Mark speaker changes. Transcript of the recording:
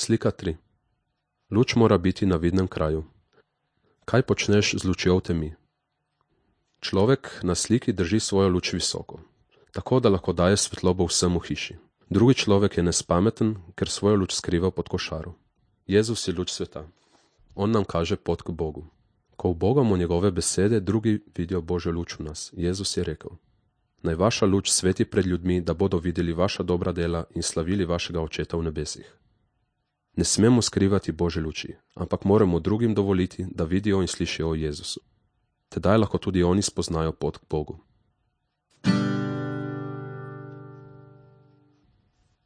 Speaker 1: Slika 3. Luč mora biti na vidnem kraju. Kaj počneš z lučjo v temi? Človek na sliki drži svojo luč visoko, tako da lahko daje svetlobo vsem v hiši. Drugi človek je nespameten, ker svojo luč skriva pod košaro. Jezus je luč sveta. On nam kaže pot k Bogu. Ko ubogamo njegove besede, drugi vidijo Božjo luč v nas. Jezus je rekel: Naj vaša luč sveti pred ljudmi, da bodo videli vaša dobra dela in slavili vašega Očeta v nebesih. Ne smemo skrivati Božje luči, ampak moramo drugim dovoliti, da vidijo in slišijo o Jezusu. Tedaj lahko tudi oni spoznajo pot k Bogu.